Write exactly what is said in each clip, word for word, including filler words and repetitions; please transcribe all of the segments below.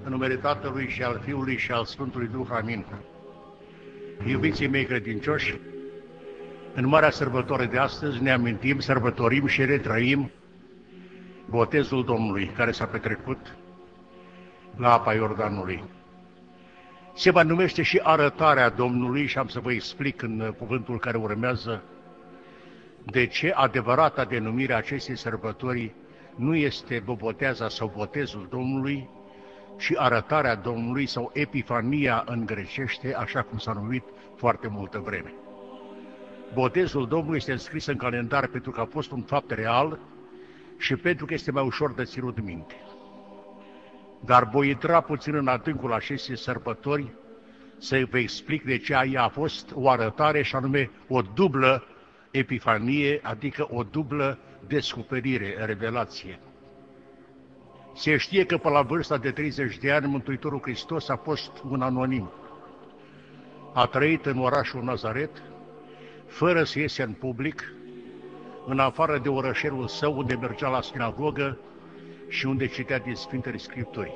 În numele Tatălui și al Fiului și al Sfântului Duh, amin. Iubiții mei credincioși, în marea sărbătoare de astăzi ne amintim, sărbătorim și retrăim botezul Domnului, care s-a petrecut la apa Iordanului. Se mai numește și arătarea Domnului și am să vă explic în cuvântul care urmează de ce adevărata denumire a acestei sărbători nu este boboteaza sau botezul Domnului, ci arătarea Domnului sau Epifania în grecește, așa cum s-a numit foarte multă vreme. Botezul Domnului este înscris în calendar pentru că a fost un fapt real și pentru că este mai ușor de ținut minte. Dar voi intra puțin în adâncul acestei sărbători să vă explic de ce ea a fost o arătare și anume o dublă epifanie, adică o dublă descoperire, revelație. Se știe că până la vârsta de treizeci de ani Mântuitorul Hristos a fost un anonim. A trăit în orașul Nazaret, fără să iese în public, în afară de orășelul său unde mergea la sinagogă și unde citea din Sfintele Scripturi.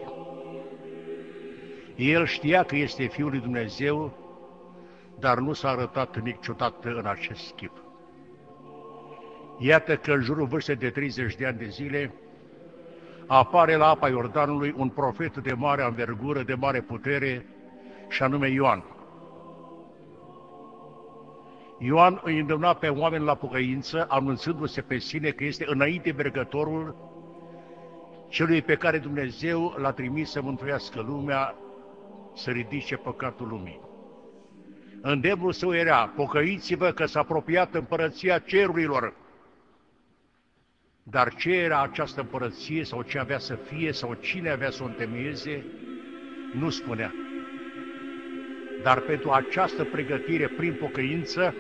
El știa că este Fiul lui Dumnezeu, dar nu s-a arătat niciodată în acest chip. Iată că în jurul vârstei de treizeci de ani de zile apare la apa Iordanului un profet de mare anvergură, de mare putere, și anume Ioan. Ioan îi îndemna pe oameni la pocăință, anunțându-se pe sine că este înainte mergătorul celui pe care Dumnezeu l-a trimis să mântuiască lumea, să ridice păcatul lumii. Îndemnul său era: pocăiți-vă că s-a apropiat împărăția cerurilor. Dar ce era această împărăție sau ce avea să fie sau cine avea să o întemeieze, nu spunea. Dar pentru această pregătire prin pocăință,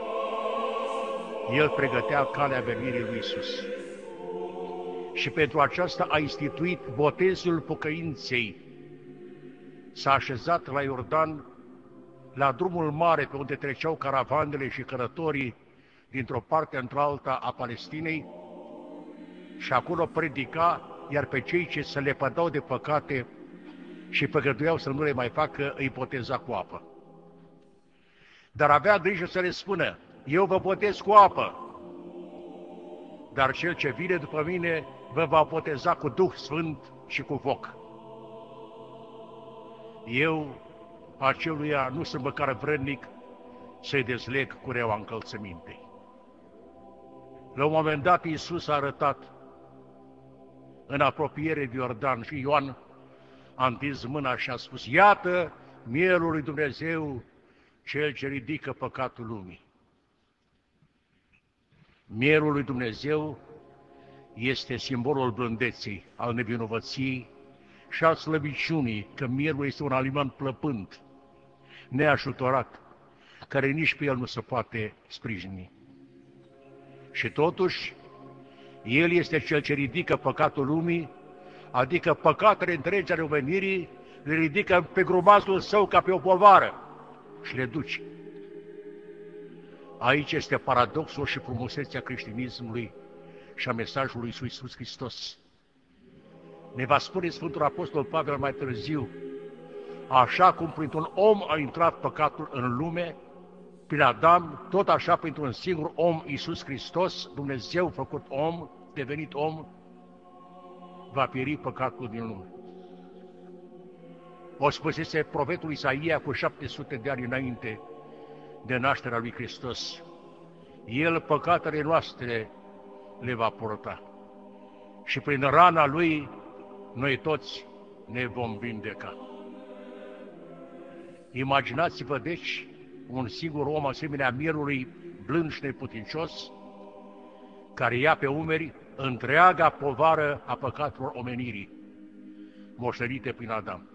el pregătea calea venirii lui Iisus. Și pentru aceasta a instituit botezul pocăinței. S-a așezat la Iordan, la drumul mare pe unde treceau caravanele și călătorii dintr-o parte într-alta a Palestinei, și acolo predica, iar pe cei ce se lepădau de păcate și păcătuiau să nu le mai facă, îi boteza cu apă. Dar avea grijă să le spună: eu vă botez cu apă, dar cel ce vine după mine vă va boteza cu Duh Sfânt și cu foc. Eu aceluia nu sunt măcar vrednic să-i dezleg cureaua încălțămintei. La un moment dat Iisus a arătat în apropiere de Iordan și Ioan a întins mâna și a spus: iată mielul lui Dumnezeu, cel ce ridică păcatul lumii. Mielul lui Dumnezeu este simbolul blândeții, al nevinovăției și al slăbiciunii, că mielul este un aliment plăpând, neajutorat, care nici pe el nu se poate sprijini. Și totuși, el este cel ce ridică păcatul lumii, adică păcatele întregi ale omenirii, le ridică pe grumazul său ca pe o povară și le duce. Aici este paradoxul și frumusețea creștinismului și a mesajului lui Iisus Hristos. Ne va spune Sfântul Apostol Pavel mai târziu: așa cum printr-un om a intrat păcatul în lume, prin Adam, tot așa printr-un singur om, Iisus Hristos, Dumnezeu făcut om, devenit om, va pieri păcatul din lume. O spusese profetul Isaia cu șapte sute de ani înainte de nașterea lui Hristos: el păcatele noastre le va purta și prin rana lui noi toți ne vom vindeca. Imaginați-vă deci un singur om asemenea mielului blând și neputincios, care ia pe umeri întreaga povară a păcatelor omenirii, moștenite prin Adam.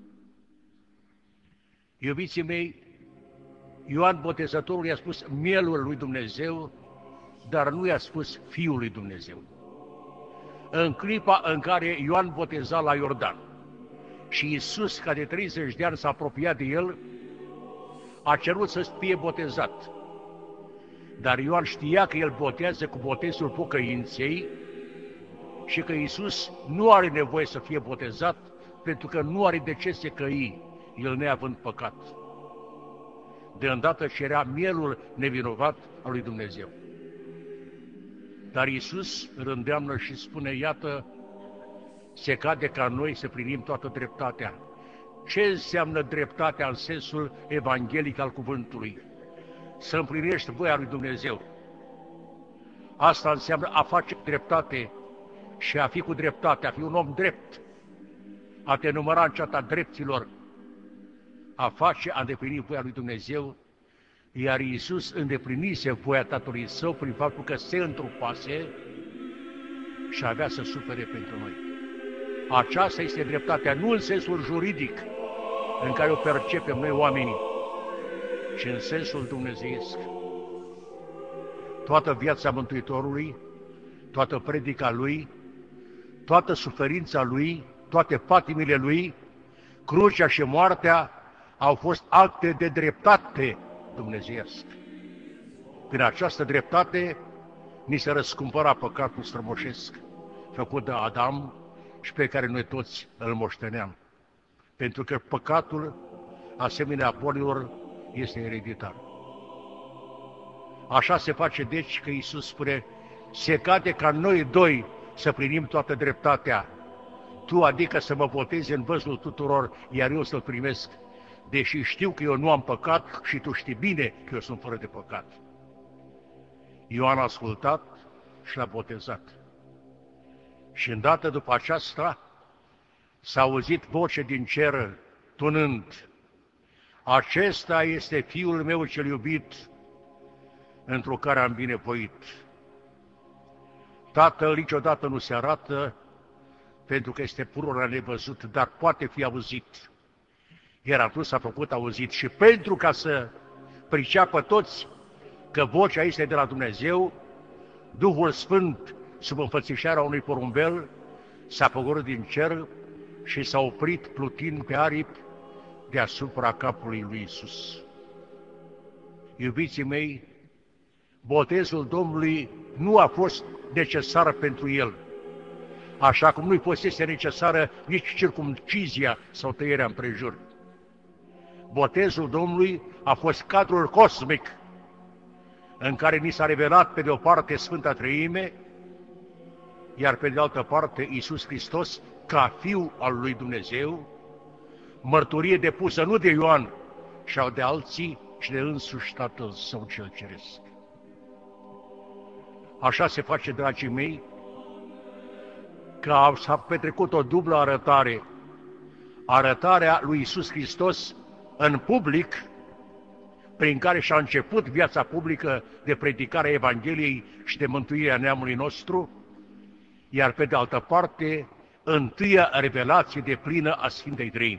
Iubiții mei, Ioan Botezătorul i-a spus mielul lui Dumnezeu, dar nu i-a spus Fiul lui Dumnezeu. În clipa în care Ioan boteza la Iordan și Iisus, ca de treizeci de ani s-a apropiat de el, a cerut să fie botezat. Dar Ioan știa că el botează cu botezul pocăinței și că Iisus nu are nevoie să fie botezat pentru că nu are de ce se căi, el neavând păcat. De îndată cerea mielul nevinovat al lui Dumnezeu. Dar Iisus rândeamnă și spune, iată, se cade ca noi să plinim toată dreptatea. Ce înseamnă dreptatea în sensul evanghelic al cuvântului? Să împlinești voia lui Dumnezeu. Asta înseamnă a face dreptate și a fi cu dreptate, a fi un om drept, a te număra în ceata dreptilor, a face, a îndeplini voia lui Dumnezeu, iar Iisus îndeplinise voia Tatălui Său prin faptul că se întrupase și avea să sufere pentru noi. Aceasta este dreptatea, nu în sensul juridic în care o percepem noi oamenii, ci în sensul dumnezeiesc. Toată viața Mântuitorului, toată predica Lui, toată suferința Lui, toate patimile Lui, crucea și moartea au fost acte de dreptate dumnezeiesc. Prin această dreptate ni se răscumpăra păcatul strămoșesc făcut de Adam și pe care noi toți îl moșteneam. Pentru că păcatul, asemenea bolilor, este ereditar. Așa se face deci că Iisus spune, se cade ca noi doi să plinim toată dreptatea. Tu, adică să mă botezi în văzul tuturor, iar eu să-L primesc, deși știu că eu nu am păcat și tu știi bine că eu sunt fără de păcat. Ioan a ascultat și l-a botezat. Și îndată după aceasta s-a auzit voce din cer tunând, acesta este Fiul meu cel iubit, într-o care am binevoit. Tatăl niciodată nu se arată, pentru că este pururea nevăzut, dar poate fi auzit. Iar atunci s-a făcut auzit și pentru ca să priceapă toți că vocea este de la Dumnezeu, Duhul Sfânt, sub înfățișarea unui porumbel, s-a pogorât din cer și s-a oprit plutind pe aripi deasupra capului lui Iisus. Iubiții mei, botezul Domnului nu a fost necesar pentru El, așa cum nu-i fusese necesară nici circumcizia sau tăierea împrejur. Botezul Domnului a fost cadrul cosmic în care ni s-a revelat pe de o parte Sfânta Treime, iar pe de altă parte Iisus Hristos ca Fiul al lui Dumnezeu, mărturie depusă nu de Ioan, ci de alții și de însuși Tatăl Său cel Ceresc. Așa se face, dragii mei, că s-a petrecut o dublă arătare, arătarea lui Iisus Hristos în public, prin care și-a început viața publică de predicare a Evangheliei și de mântuirea neamului nostru, iar pe de altă parte, întâia revelație de plină a Sfintei Treimi.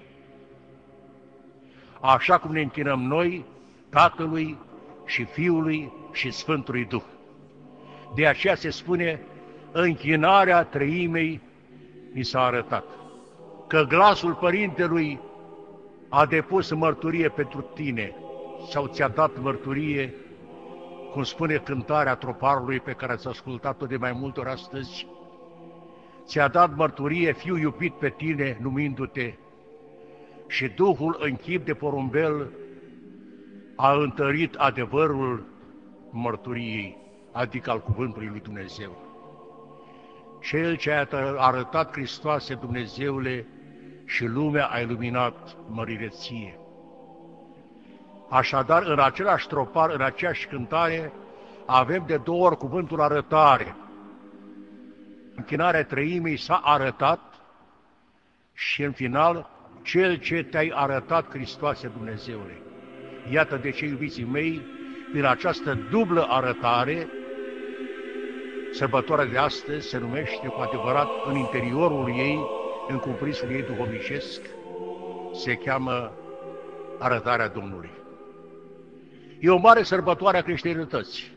Așa cum ne închinăm noi, Tatălui și Fiului și Sfântului Duh. De aceea se spune, închinarea Treimei mi s-a arătat, că glasul Părintelui a depus mărturie pentru tine, sau ți-a dat mărturie, cum spune cântarea troparului pe care ați ascultat-o de mai multe ori astăzi, ți-a dat mărturie, Fiu iubit pe tine, numindu-te, și Duhul în chip de porumbel a întărit adevărul mărturiei, adică al cuvântului lui Dumnezeu. Cel ce a arătat Hristoase, Dumnezeule, și lumea a iluminat mărireție. Așadar, în același tropar, în aceeași cântare, avem de două ori cuvântul arătare. Închinarea Treimii s-a arătat și, în final, Cel ce te-ai arătat, Hristoase, Dumnezeule. Iată de ce, iubiții mei, prin această dublă arătare, sărbătoarea de astăzi se numește cu adevărat în interiorul ei, în cumplisul ei duhovnicesc, se cheamă arătarea Domnului. E o mare sărbătoare a creștinătății.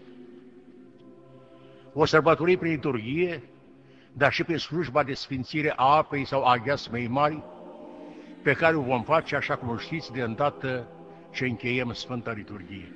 O sărbătorim prin liturghie, dar și prin slujba de sfințire a apei sau a gheasmei mari, pe care o vom face, așa cum știți, de îndată ce încheiem Sfânta Liturghie.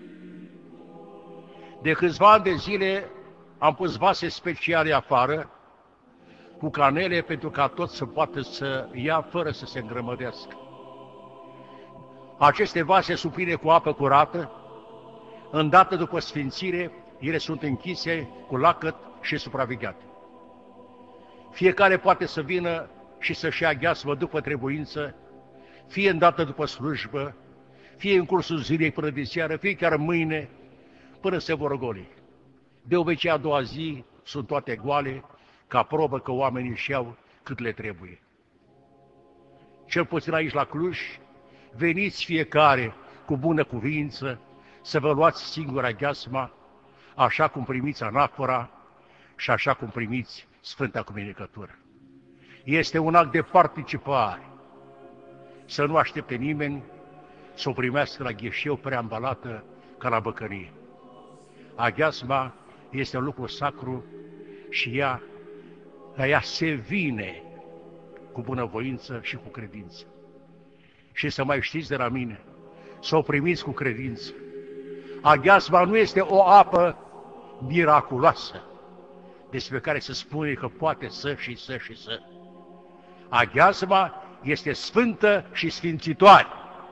De câțiva ani de zile am pus vase speciale afară, cu canele pentru ca tot să poată să ia fără să se îngrămădească. Aceste vase sunt pline cu apă curată, îndată după sfințire, ele sunt închise cu lacăt și supravegheate. Fiecare poate să vină și să-și ia gheasmă după trebuință, fie îndată după slujbă, fie în cursul zilei până de seară, fie chiar mâine, până se vor goli. De obicei, a doua zi sunt toate goale, ca probă că oamenii își iau cât le trebuie. Cel puțin aici la Cluj, veniți fiecare cu bună cuvință să vă luați singura gheasma, așa cum primiți anafora și așa cum primiți Sfânta Comunicătură. Este un act de participare. Să nu aștepte nimeni să o primească la gheșeu preambalată ca la băcănie. Aghiasma este un lucru sacru și ea, la ea se vine cu bunăvoință și cu credință. Și să mai știți de la mine, să o primiți cu credință. Aghiasma nu este o apă miraculoasă, despre care se spune că poate să și să și să. Aghiasma este sfântă și sfințitoare.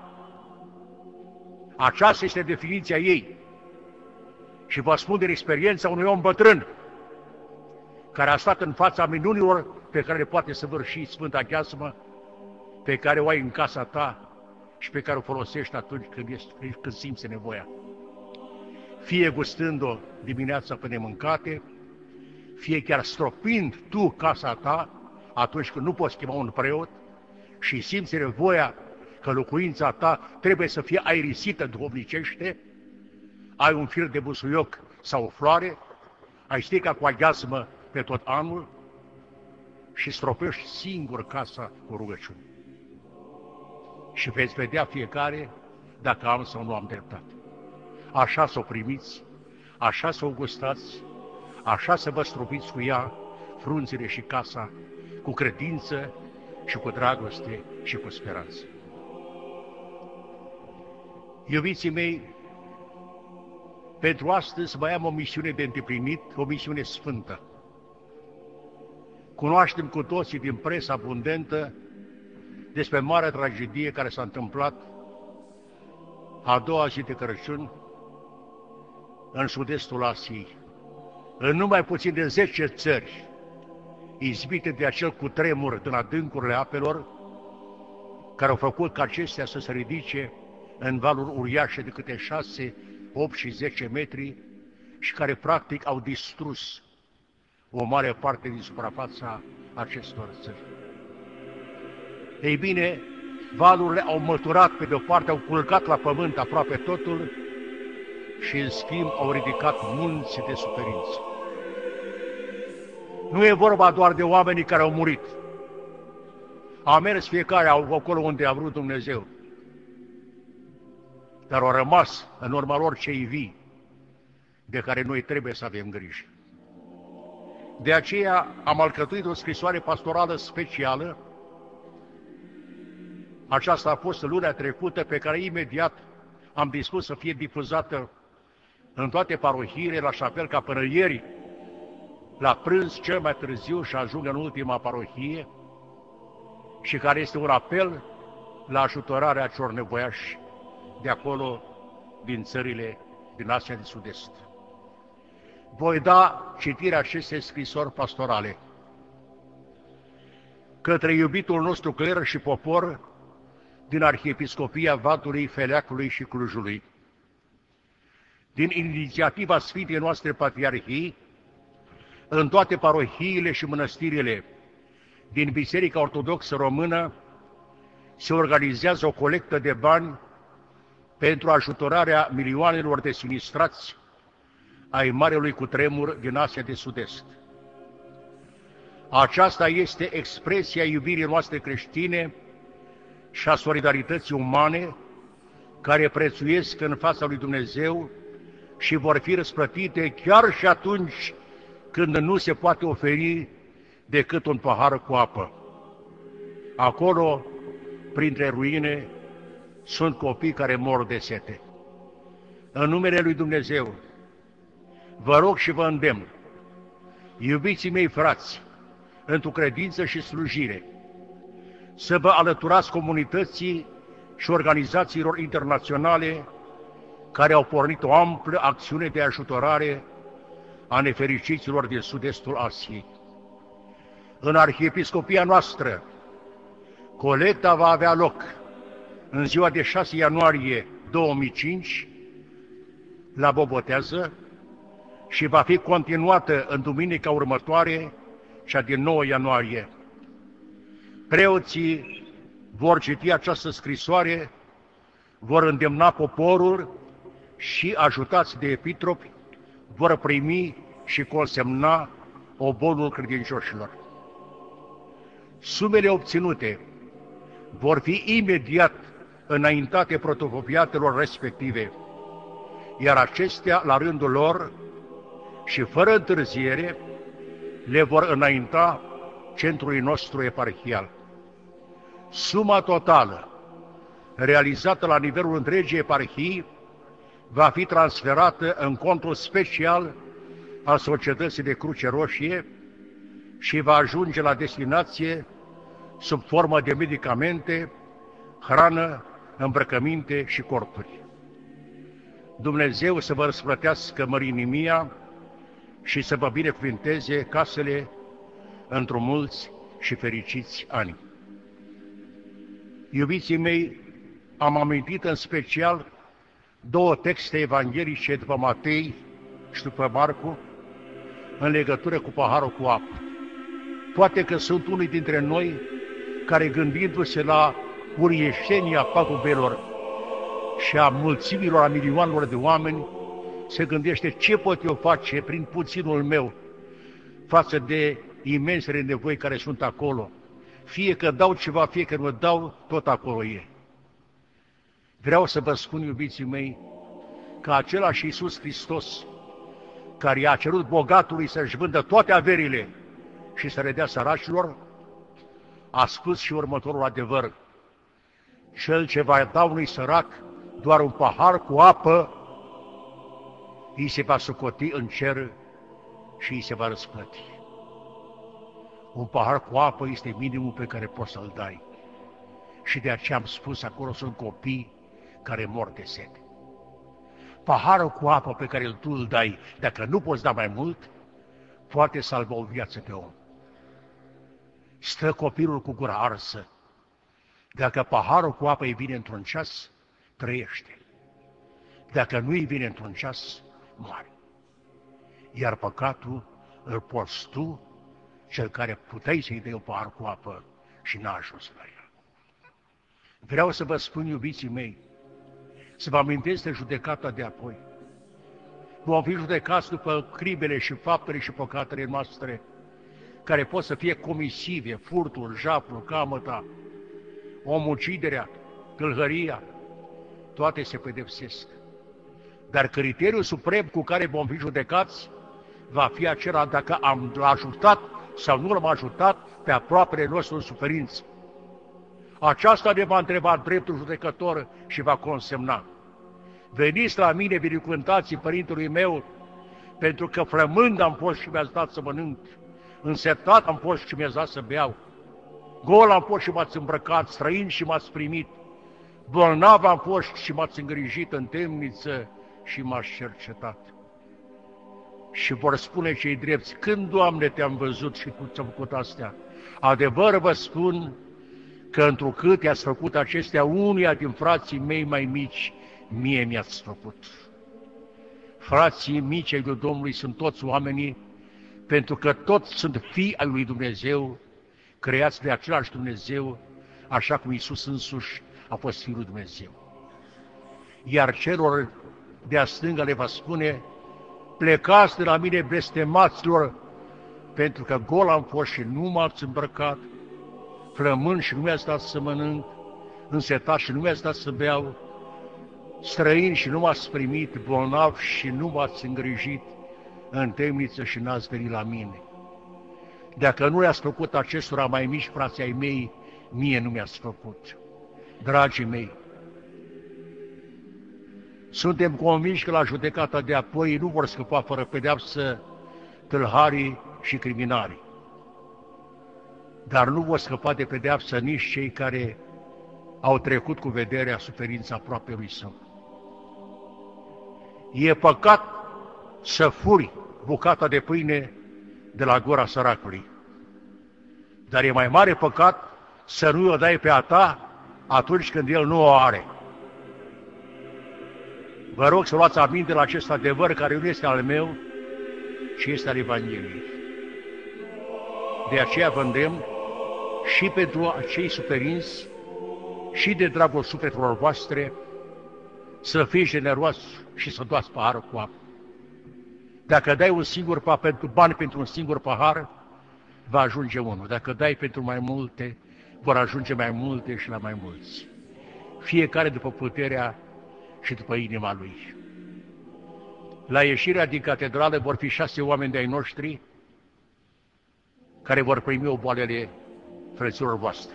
Aceasta este definiția ei. Și vă spun din experiența unui om bătrân, care a stat în fața minunilor pe care le poate săvârși Sfânta Gheasmă, pe care o ai în casa ta și pe care o folosești atunci când, ești, când simți nevoia. Fie gustând-o dimineața până mâncate, fie chiar stropind tu casa ta atunci când nu poți chema un preot și simți nevoia că locuința ta trebuie să fie aerisită duhovnicește, ai un fir de busuioc sau o floare, ai stica cu aghiasmă pe tot anul și stropești singur casa cu rugăciuni. Și veți vedea fiecare dacă am sau nu am dreptate. Așa să o primiți, așa să o gustați, așa să vă stropiți cu ea frunzele și casa, cu credință și cu dragoste și cu speranță. Iubiții mei, pentru astăzi mai am o misiune de îndeplinit, o misiune sfântă. Cunoaștem cu toții din presă abundentă despre marea tragedie care s-a întâmplat a doua zi de Crăciun în sud-estul Asiei. În numai puțin de zece țări, izbite de acel cutremur din adâncurile apelor, care au făcut ca acestea să se ridice în valuri uriașe de câte șase, opt și zece metri și care practic au distrus o mare parte din suprafața acestor țări. Ei bine, valurile au măturat pe de-o parte, au culcat la pământ aproape totul și în schimb au ridicat munți de suferință. Nu e vorba doar de oamenii care au murit. A mers fiecare acolo unde a vrut Dumnezeu, dar au rămas în urma lor cei vii, de care noi trebuie să avem grijă. De aceea am alcătuit o scrisoare pastorală specială. Aceasta a fost luna trecută, pe care imediat am dispus să fie difuzată în toate parohiile, la așa fel ca până ieri, la prânz cel mai târziu, și ajung în ultima parohie, și care este un apel la ajutorarea celor nevoiași de acolo, din țările din Asia de Sud-Est. Voi da citirea acestei scrisori pastorale către iubitul nostru cler și popor din Arhiepiscopia Vatului, Feleacului și Clujului, din inițiativa Sfintei noastre Patriarhii, în toate parohiile și mănăstirile din Biserica Ortodoxă Română se organizează o colectă de bani pentru ajutorarea milioanelor de sinistrați ai marelui cutremur din Asia de Sud-Est. Aceasta este expresia iubirii noastre creștine și a solidarității umane, care prețuiesc în fața lui Dumnezeu și vor fi răsplătite chiar și atunci când nu se poate oferi decât un pahar cu apă. Acolo, printre ruine, sunt copii care mor de sete. În numele lui Dumnezeu, vă rog și vă îndemn, iubiții mei frați, într-o credință și slujire, să vă alăturați comunității și organizațiilor internaționale care au pornit o amplă acțiune de ajutorare a nefericiților din sud-estul Asiei. În arhiepiscopia noastră, colecta va avea loc în ziua de șase ianuarie două mii cinci la Bobotează și va fi continuată în duminica următoare, cea din nouă ianuarie. Preoții vor citi această scrisoare, vor îndemna poporul și, ajutați de epitropi, vor primi și consemna obonul credincioșilor. Sumele obținute vor fi imediat înaintate protocopiatelor respective, iar acestea, la rândul lor și fără întârziere, le vor înainta centrului nostru eparhial. Suma totală realizată la nivelul întregii eparhii va fi transferată în contul special al Societății de Cruce Roșie și va ajunge la destinație sub formă de medicamente, hrană, îmbrăcăminte și corturi. Dumnezeu să vă răsplătească mărinimia și să vă binecuvinteze casele într-o mulți și fericiți ani. Iubiții mei, am amintit în special două texte evanghelice după Matei și după Marcu în legătură cu paharul cu apă. Poate că sunt unii dintre noi care, gândindu-se la uriașenia pagubelor și a mulțimilor, a milioanelor de oameni, se gândește ce pot eu face prin puținul meu față de imensele nevoi care sunt acolo. Fie că dau ceva, fie că nu dau, tot acolo e. Vreau să vă spun, iubiții mei, că același Iisus Hristos, care i-a cerut bogatului să-și vândă toate averile și să le dea săracilor, a spus și următorul adevăr: cel ce va da unui sărac doar un pahar cu apă, îi se va socoti în cer și îi se va răsplăti. Un pahar cu apă este minimul pe care poți să-l dai. Și de aceea am spus, acolo sunt copii care mor de sete. Paharul cu apă pe care tu îl dai, dacă nu poți da mai mult, poate salva o viață de om. Stă copilul cu gura arsă. Dacă paharul cu apă îi vine într-un ceas, trăiește. Dacă nu îi vine într-un ceas, moare. Iar păcatul îl porți tu, cel care puteai să-i dai un pahar cu apă și n-a ajuns la el. Vreau să vă spun, iubiții mei, să vă amintesc de judecata de apoi. Vom fi judecați după crimele și faptele și păcatele noastre, care pot să fie comisive, furtul, jaful, camăta, omuciderea, tâlhăria, toate se pedepsesc. Dar criteriul suprem cu care vom fi judecați va fi acela dacă am ajutat sau nu l-am ajutat pe aproapele nostru în suferință. Aceasta ne va întreba dreptul judecător și va consemna: veniți la mine, binecuvântații părintelui meu, pentru că flămând am fost și mi-ați dat să mănânc, însetat am fost și mi-ați dat să beau, gol am fost și m-ați îmbrăcat, străin și m-ați primit, bolnav am fost și m-ați îngrijit, în temniță și m-ați cercetat. Și vor spune cei drepți: când, Doamne, te-am văzut și tu ți-am făcut astea? Adevăr vă spun că întrucât i-ați făcut acestea unuia din frații mei mai mici, mie mi-ați făcut. Frații mici ai lui Domnului sunt toți oamenii, pentru că toți sunt fii ai lui Dumnezeu, creați de același Dumnezeu, așa cum Iisus însuși a fost Fiul lui Dumnezeu. Iar celor de-a stânga le va spune: plecați de la mine, blestemaților, pentru că gol am fost și nu m-ați îmbrăcat, flămând și nu mi-ați dat să mănânc, însetat și nu mi-ați dat să beau, străin și nu m-ați primit, bolnav și nu m-ați îngrijit, în temniță și n-ați venit la mine. Dacă nu le-ați făcut acestora mai mici, frații ai mei, mie nu mi-ați făcut. Dragii mei, suntem convinși că la judecata de apoi nu vor scăpa fără pedeapsă tâlharii și criminalii. dar nu vor scăpa de pedeapsă nici cei care au trecut cu vederea suferința aproapelui său. E păcat să furi bucata de pâine de la gura săracului, dar e mai mare păcat să nu o dai pe a ta atunci când el nu o are. Vă rog să luați aminte la acest adevăr care nu este al meu, ci este al Evangheliei. De aceea vă îndemn și pentru acei suferinți și de dragul sufletelor voastre să fiți generoși și să dați paharul cu apă. Dacă dai un singur pahar pentru bani pentru un singur pahar, va ajunge unul. Dacă dai pentru mai multe, vor ajunge mai multe și la mai mulți. Fiecare după puterea și după inima lui. La ieșirea din catedrală vor fi șase oameni de-ai noștri care vor primi oboalele frăților voastre.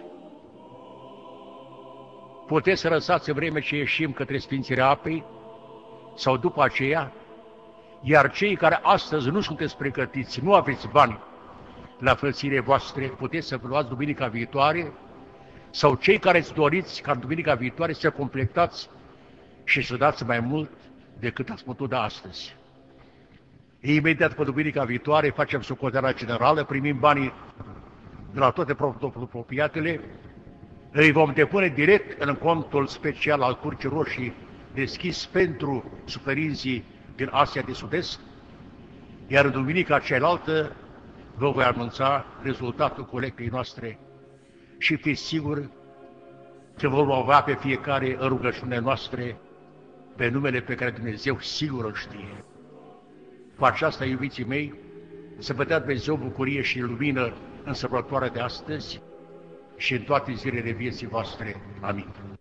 Puteți să lăsați în vreme ce ieșim către sfințirea apei sau după aceea, iar cei care astăzi nu sunteți pregătiți, nu aveți bani la frățiile voastre, puteți să vă luați duminica viitoare, sau cei care îți doriți ca duminica viitoare să completați și să dați mai mult decât ați putut da astăzi. Imediat pe duminica viitoare facem socoteala generală, primim banii de la toate apropiatele, îi vom depune direct în contul special al Crucii Roșii deschis pentru suferinții din Asia de Sud-Est, iar în duminica cealaltă vă voi anunța rezultatul colectei noastre și fiți siguri că vom avea pe fiecare în rugăciunile noastre pe numele pe care Dumnezeu sigur îl știe. Cu aceasta, iubiții mei, să vă dea Dumnezeu bucurie și lumină în sărbătoarea de astăzi și în toate zilele vieții voastre. Amin.